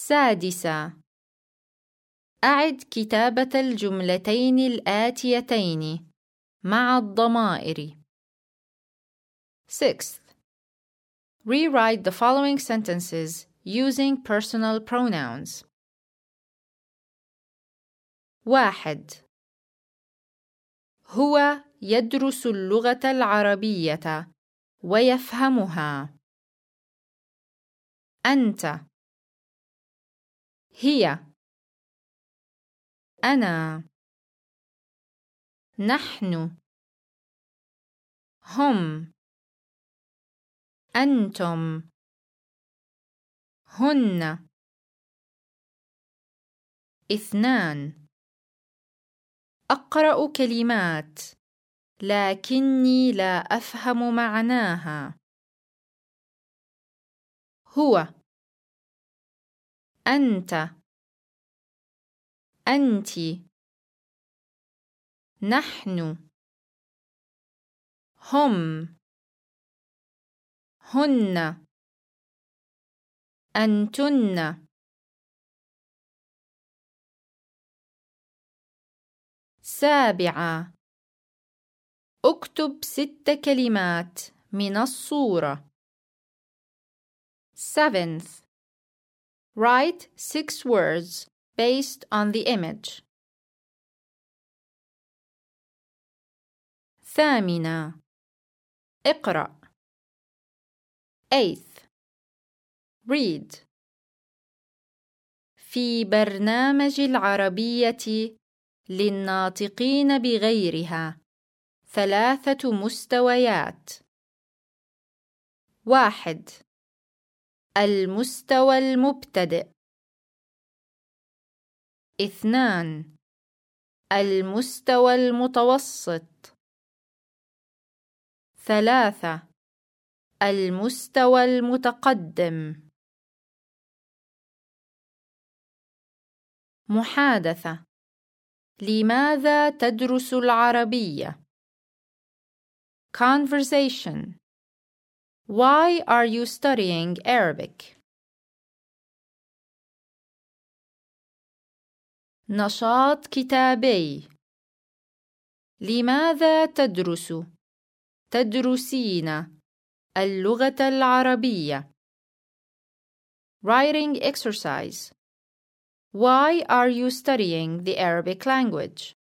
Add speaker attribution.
Speaker 1: سادسة. أعد كتابة الجملتين الآتيتين مع الضمائر. 6th. Rewrite the following sentences using personal pronouns. 1. هو يدرس اللغة العربية ويفهمها. أنت. هي. أنا. نحن. هم. أنتم. هن. 2. أقرأ كلمات لكني لا أفهم معناها. هو. أنت. أنت. نحن. هم. هن. أنتن. 7. اكتب 6 كلمات من الصورة. 7th. Write 6 words based on the image. 8. اقرأ. 8th. Read. في برنامج العربية للناطقين بغيرها 3 مستويات. 1. المستوى المبتدئ. 2. المستوى المتوسط. 3. المستوى المتقدم. محادثة. لماذا تدرس العربية؟ Conversation. Why are you studying Arabic? نشاط كتابي. لماذا تدرسين اللغة العربية؟ Writing exercise. Why are you studying the Arabic language?